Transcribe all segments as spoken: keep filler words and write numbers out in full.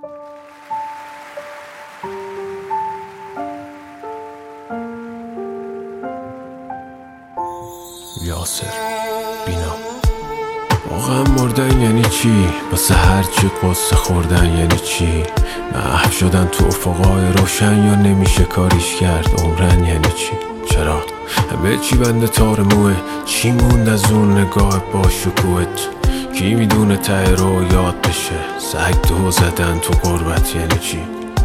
یاسر بینا. واقعا مردن یعنی چی؟ واسه هرچی قصه خوردن یعنی چی؟ محو شدن تو افقای روشن یا نمیشه کاریش کرد؟ عمرن یعنی چی؟ چرا؟ به چی بنده تار موه؟ چی موند از اون نگاه با شکوهت؟ کی میدونه ته رو یاد بشه؟ سگ دو زدن تو غربت یعنی چی؟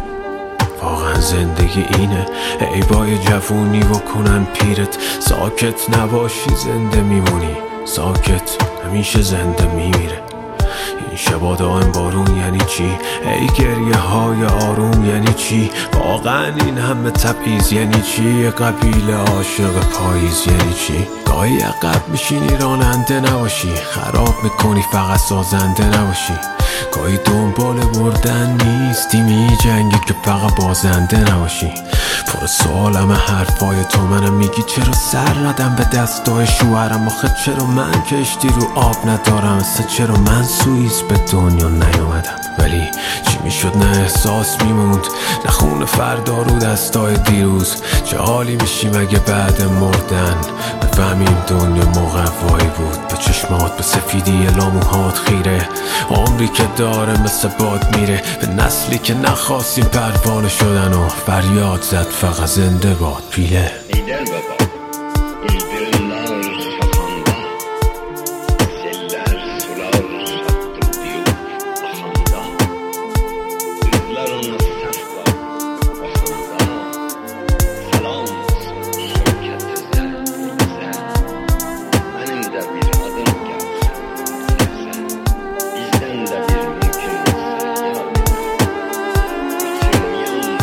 واقعا زندگی اینه؟ ای بای جوونی و کنن پیرت، ساکت نباشی زنده میمونی، ساکت همیشه زنده میمیره. این شبا دائم بارون یعنی چی؟ ای گریه های آروم یعنی چی؟ واقعا این همه تبعیض یعنی چی؟ قبیله عاشق پاییز یعنی چی؟ گاهی عقب میشینی راننده نباشی، خراب میکنی فقط سازنده نباشی. گاهی دنبال بردن نیستی، می جنگی که فقط بازنده نباشی. پر سوالم حرفای تو، منم میگی چرا سر ندم به دستای شوهرم؟ آخه چرا من کشتی رو آب ندارم؟ اصلا چرا من سوئیس به دنیا نیومدم؟ ولی چی میشد؟ نه احساس میموند، نه خون فردا رو دستای دیروز. چه حالی میشیم اگه بعد مردن بفهمیم دنیا مقوایی بود؟ به چشمات به سفیدی لاموهات خیره، عمری که داره مثل باد میره. به نسلی که نخواستیم پروانه شدن و فریاد زد فقط زنده باد پیله. Lider baba, ildirimler kafanda, seller sular hattı diyor ahanda. Yüzler ona sefka bakanda, selam olsun şirketize bize. Benim de bir adım gelsin bize, bizden de bir mümkün olsa yardım. Bütün yan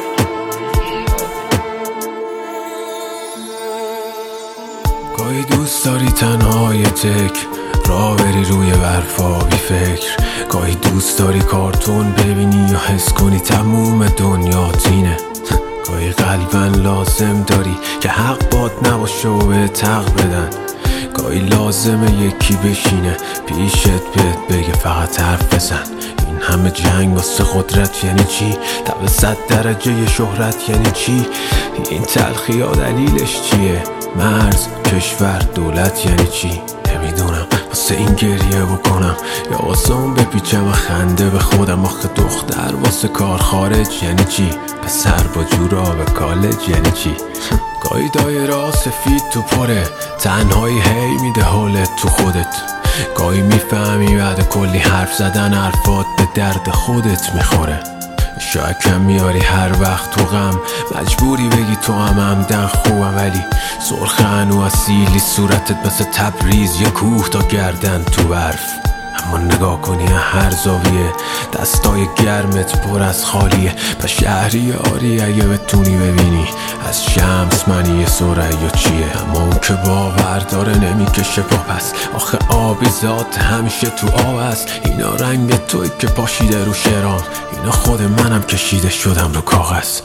گاهی دوست داری تنهای تک راه بری روی برفا بی فکر، گاهی دوست داری کارتون ببینی یا حس کنی تموم دنیا تینه. گاهی قلبا لازم داری که حق باد نباشه و به تق بدن، گاهی لازمه یکی بشینه پیشت بهت بگه فقط حرف بزن. این همه جنگ واسه قدرت یعنی چی؟ تا به صد درجه شهرت یعنی چی؟ این تلخی ها دلیلش چیه؟ مرز، کشور، دولت یعنی چی؟ نمیدونم واسه این گریه بکنم یا واسه اون بپیچم و خنده به خودم. آخه دختر واسه کار خارج یعنی چی؟ پسر با جورا به کالج یعنی چی؟ گاهی دایره سفید تو پره، تنهایی هی میده حالت تو خودت. گاهی میفهمی بعد کلی حرف زدن حرفات به درد خودت میخوره. شاید کم میاری هر وقت تو غم، مجبوری بگی تو هم همدن خوبم، ولی سرخ هنو اصیلی صورتت مثل تبریز یه کوه تا گردن تو برف. اما نگاه کنی هر زاویه دستای گرمت پر از خالیه. پس شهری آری اگه بتونی ببینی از شمس منی سریا چیه؟ اما اون که باور داره نمیکشه پا پس، آخه آبی ذات همیشه تو آب است. اینا رنگ توی که پاشیده رو شرام، اینا خود منم کشیده شدم رو کاغذ.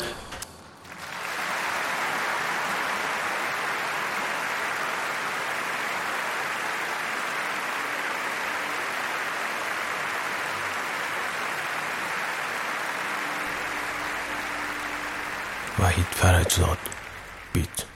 وحید فرجزاد بیت.